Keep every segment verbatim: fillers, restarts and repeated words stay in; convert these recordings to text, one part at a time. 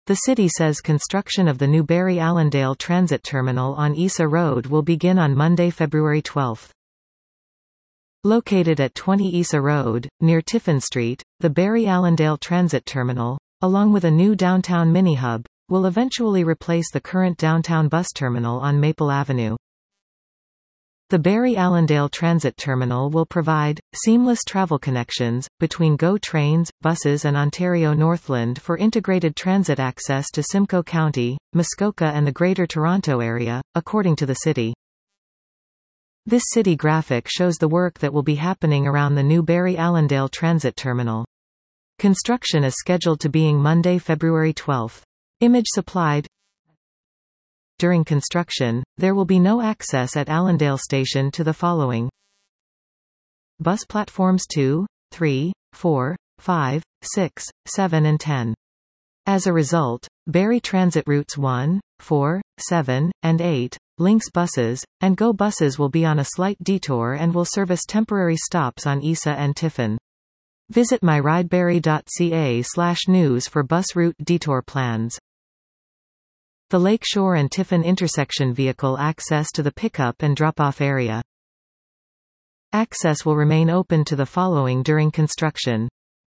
The city says construction of the new Barry-Allendale Transit Terminal on Isa Road will begin on Monday, February twelfth. Located at twenty Isa Road, near Tiffin Street, the Barry-Allendale Transit Terminal, along with a new downtown mini-hub, will eventually replace the current downtown bus terminal on Maple Avenue. The Barry-Allendale Transit Terminal will provide seamless travel connections between GO trains, buses and Ontario Northland for integrated transit access to Simcoe County, Muskoka and the Greater Toronto Area, according to the city. This city graphic shows the work that will be happening around the new Barry-Allendale Transit Terminal. Construction is scheduled to begin Monday, February twelfth. Image supplied. During construction, there will be no access at Allendale Station to the following: bus platforms two, three, four, five, six, seven and ten. As a result, Barrie Transit routes one, four, seven, and eight, Lynx buses, and GO buses will be on a slight detour and will service temporary stops on Isa and Tiffin. Visit my ridebarrie dot c a slash news for bus route detour plans. The Lakeshore and Tiffin intersection vehicle access to the pickup and drop-off area. Access will remain open to the following during construction: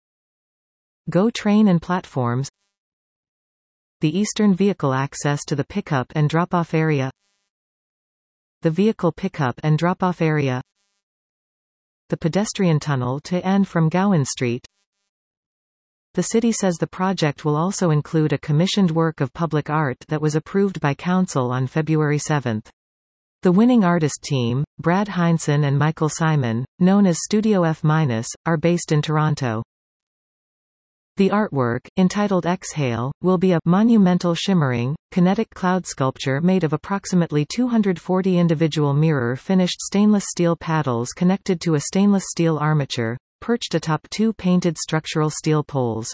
GO train and platforms, the eastern vehicle access to the pickup and drop-off area, the vehicle pickup and drop-off area, the pedestrian tunnel to and from Gowan Street. The city says the project will also include a commissioned work of public art that was approved by Council on February seventh. The winning artist team, Brad Heinsohn and Michael Simon, known as Studio F-, are based in Toronto. The artwork, entitled Exhale, will be a monumental shimmering, kinetic cloud sculpture made of approximately two hundred forty individual mirror-finished stainless steel paddles connected to a stainless steel armature, perched atop two painted structural steel poles.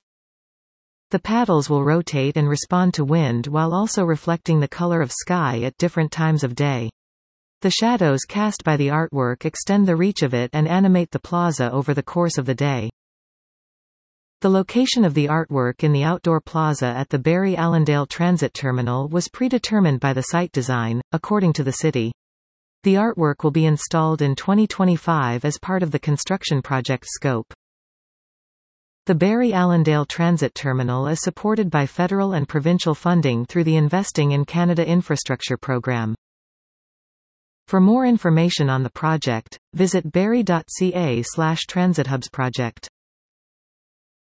The paddles will rotate and respond to wind while also reflecting the color of sky at different times of day. The shadows cast by the artwork extend the reach of it and animate the plaza over the course of the day. The location of the artwork in the outdoor plaza at the Barry-Allendale Transit Terminal was predetermined by the site design, according to the city. The artwork will be installed in twenty twenty-five as part of the construction project scope. The Barry-Allendale Transit Terminal is supported by federal and provincial funding through the Investing in Canada Infrastructure Program. For more information on the project, visit barrie dot c a slash transit hubs project.